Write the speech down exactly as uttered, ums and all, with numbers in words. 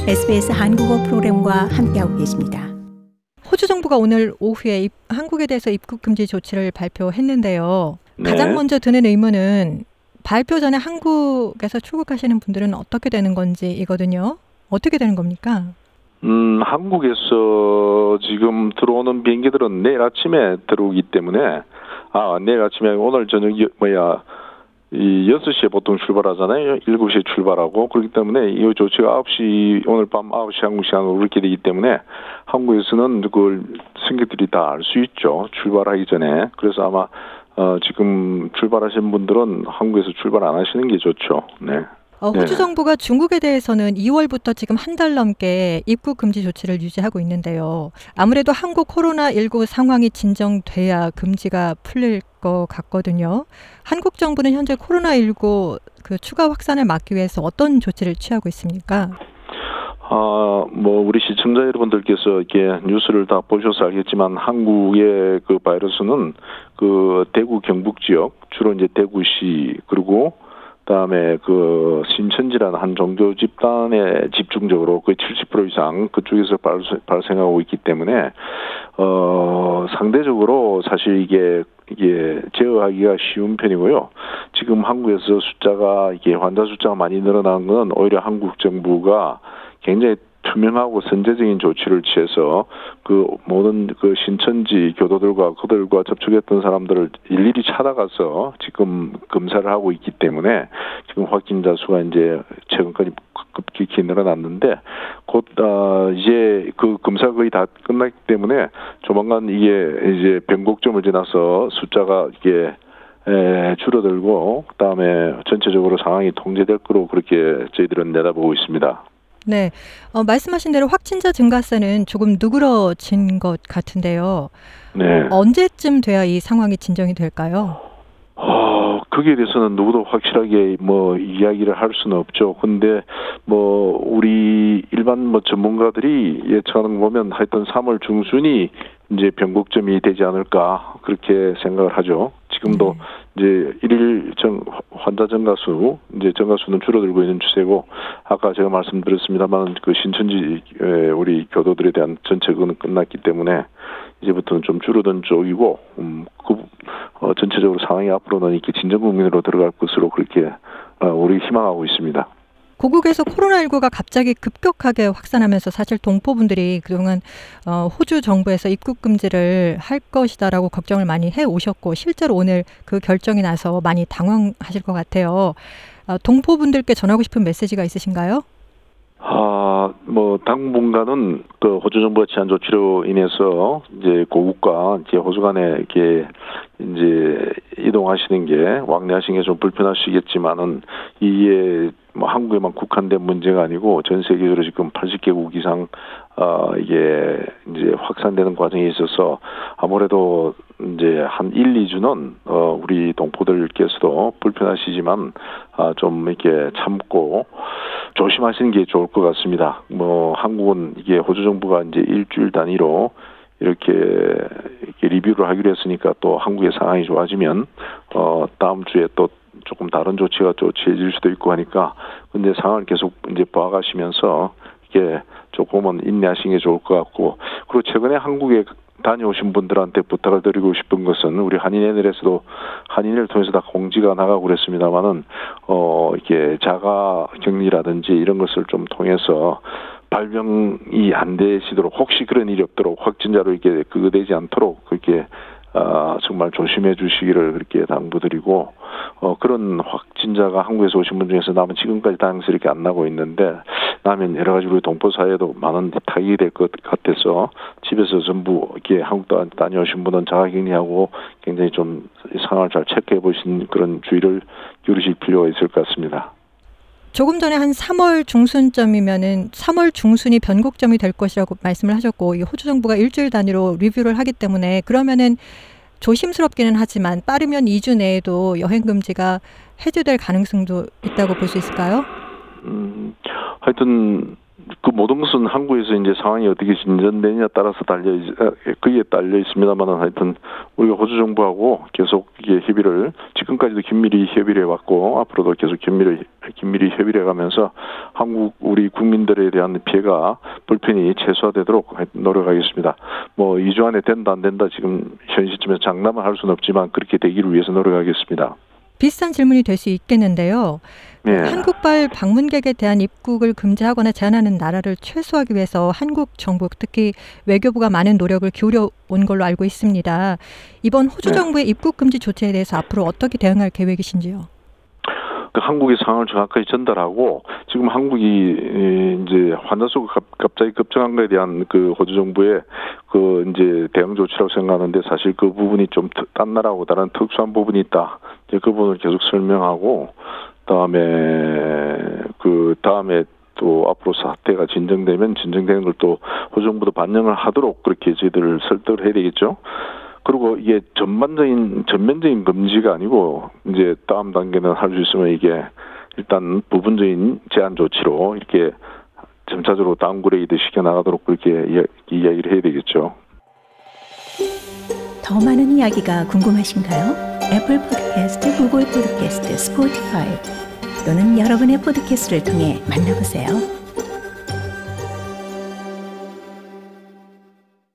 에스비에스 한국어 프로그램과 함께하고 계십니다. 호주 정부가 오늘 오후에 입, 한국에 대해서 입국 금지 조치를 발표했는데요. 네. 가장 먼저 드는 의문은 발표 전에 한국에서 출국하시는 분들은 어떻게 되는 건지이거든요. 어떻게 되는 겁니까? 음, 한국에서 지금 들어오는 비행기들은 내일 아침에 들어오기 때문에, 아, 내일 아침에 오늘 저녁, 여, 뭐야, 이 여섯 시에 보통 출발하잖아요. 일곱 시에 출발하고, 그렇기 때문에 이 조치가 아홉 시, 오늘 밤 아홉 시 한국 시간으로 그렇게 되기 때문에 한국에서는 그걸 승객들이 다 알 수 있죠. 출발하기 전에. 그래서 아마, 어, 지금 출발하신 분들은 한국에서 출발 안 하시는 게 좋죠. 네. 어, 호주 네. 정부가 중국에 대해서는 이월부터 지금 한 달 넘게 입국 금지 조치를 유지하고 있는데요. 아무래도 한국 코로나십구 상황이 진정돼야 금지가 풀릴 것 같거든요. 한국 정부는 현재 코로나십구 그 추가 확산을 막기 위해서 어떤 조치를 취하고 있습니까? 아, 뭐 우리 시청자 여러분들께서 이렇게 뉴스를 다 보셔서 알겠지만 한국의 그 바이러스는 그 대구 경북 지역, 주로 이제 대구시 그리고 그다음에 그 신천지라는 한 종교 집단에 집중적으로 거의 칠십 퍼센트 이상 그쪽에서 발생하고 있기 때문에 어 상대적으로 사실 이게 이게 제어하기가 쉬운 편이고요. 지금 한국에서 숫자가 이게 환자 숫자가 많이 늘어난 건 오히려 한국 정부가 굉장히 투명하고 선제적인 조치를 취해서 그 모든 그 신천지 교도들과 그들과 접촉했던 사람들을 일일이 찾아가서 지금 검사를 하고 있기 때문에 지금 확진자 수가 이제 최근까지 급격히 늘어났는데 곧 어, 이제 그 검사 거의 다 끝났기 때문에 조만간 이게 이제 변곡점을 지나서 숫자가 이게 에, 줄어들고 그다음에 전체적으로 상황이 통제될 거로 그렇게 저희들은 내다보고 있습니다. 네, 어, 말씀하신 대로 확진자 증가세는 조금 누그러진 것 같은데요. 네. 언제쯤 돼야 이 상황이 진정이 될까요? 어, 거기에 대해서는 누구도 확실하게 뭐 이야기를 할 수는 없죠. 근데 뭐 우리 일반 뭐 전문가들이 예측하는 거 보면 하여튼 삼월 중순이 이제 변곡점이 되지 않을까 그렇게 생각을 하죠. 지금도 네. 이제 일일 정 환자 증가수 이제 증가수는 줄어들고 있는 추세고 아까 제가 말씀드렸습니다만 그 신천지 우리 교도들에 대한 전체는 끝났기 때문에 이제부터는 좀 줄어든 쪽이고 음, 그 어, 전체적으로 상황이 앞으로는 이렇게 진정 국민으로 들어갈 것으로 그렇게 어, 우리 희망하고 있습니다. 고국에서 코로나십구가 갑자기 급격하게 확산하면서 사실 동포분들이 그동안 어, 호주 정부에서 입국 금지를 할 것이다라고 걱정을 많이 해오셨고 실제로 오늘 그 결정이 나서 많이 당황하실 것 같아요. 어, 동포분들께 전하고 싶은 메시지가 있으신가요? 아, 뭐 당분간은 그 호주 정부가 취한 조치로 인해서 이제 고국과 이제 호주 간에 이렇게 이제 이동하시는 게 왕래하시는 게 좀 불편하시겠지만은 이게 뭐 한국에만 국한된 문제가 아니고 전 세계적으로 지금 팔십 개국 이상 어 이게 이제 확산되는 과정에 있어서 아무래도 이제 한 일, 이 주는 어 우리 동포들께서도 불편하시지만 아 좀 이렇게 참고 조심하시는 게 좋을 것 같습니다. 뭐 한국은 이게 호주 정부가 이제 일주일 단위로 이렇게, 이렇게 리뷰를 하기로 했으니까 또 한국의 상황이 좋아지면 어 다음 주에 또 조금 다른 조치가 또 취해질 수도 있고 하니까 근데 상황을 계속 이제 봐가시면서 이게 조금은 인내하시는 게 좋을 것 같고 그리고 최근에 한국에 다녀오신 분들한테 부탁을 드리고 싶은 것은 우리 한인회에서도 한인회를 통해서 다 공지가 나가고 그랬습니다만은 어 이게 자가 격리라든지 이런 것을 좀 통해서 발병이 안 되시도록 혹시 그런 일이 없도록 확진자로 이렇게 그거 되지 않도록 그렇게 아, 정말 조심해 주시기를 그렇게 당부드리고, 어, 그런 확진자가 한국에서 오신 분 중에서 나면 지금까지 다행스럽게 안 나고 있는데, 나면 여러 가지 우리 동포 사회에도 많은 타격이 될 것 같아서, 집에서 전부 이렇게 한국 다녀오신 분은 자가격리하고 굉장히 좀 상황을 잘 체크해 보신 그런 주의를 기울이실 필요가 있을 것 같습니다. 조금 전에 한 삼월 중순쯤이면은 삼월 중순이 변곡점이 될 것이라고 말씀을 하셨고 이 호주 정부가 일주일 단위로 리뷰를 하기 때문에 그러면은 조심스럽기는 하지만 빠르면 이 주 내에도 여행 금지가 해제될 가능성도 있다고 볼 수 있을까요? 음, 하여튼 그 모든 것은 한국에서 이제 상황이 어떻게 진전되느냐에 따라서 달려 있, 그에 달려 있습니다만은 하여튼 우리가 호주 정부하고 계속 이게 협의를 지금까지도 긴밀히 협의를 해왔고 앞으로도 계속 긴밀히 긴밀히 협의를 해가면서 한국 우리 국민들에 대한 피해가 불편이 최소화되도록 노력하겠습니다. 뭐 이 주 안에 된다 안 된다 지금 현 시점에서 장담을 할 수는 없지만 그렇게 되기를 위해서 노력하겠습니다. 비슷한 질문이 될 수 있겠는데요. 예. 한국발 방문객에 대한 입국을 금지하거나 제한하는 나라를 최소화하기 위해서 한국 정부, 특히 외교부가 많은 노력을 기울여 온 걸로 알고 있습니다. 이번 호주 네. 정부의 입국 금지 조치에 대해서 앞으로 어떻게 대응할 계획이신지요? 그 한국의 상황을 정확하게 전달하고 지금 한국이 이제 환자 수가 갑자기 급증한 것에 대한 그 호주 정부의 그 이제 대응 조치라고 생각하는데 사실 그 부분이 좀 딴 나라하고 다른 특수한 부분이 있다. 이제 그 부분을 계속 설명하고 다음에 그 다음에 또 앞으로 사태가 진정되면 진정되는 걸 또 호주 정부도 반영을 하도록 그렇게 저희들을 설득을 해야 되겠죠. 그리고 이게 전반적인 전면적인 금지가 아니고 이제 다음 단계는 할 수 있으면 이게 일단 부분적인 제한 조치로 이렇게 점차적으로 다운그레이드 시켜 나가도록 그렇게 이야기를 해야 되겠죠. 더 많은 이야기가 궁금하신가요? 애플 팟캐스트, 구글 팟캐스트, 스포티파이 또는 여러분의 팟캐스트를 통해 만나보세요.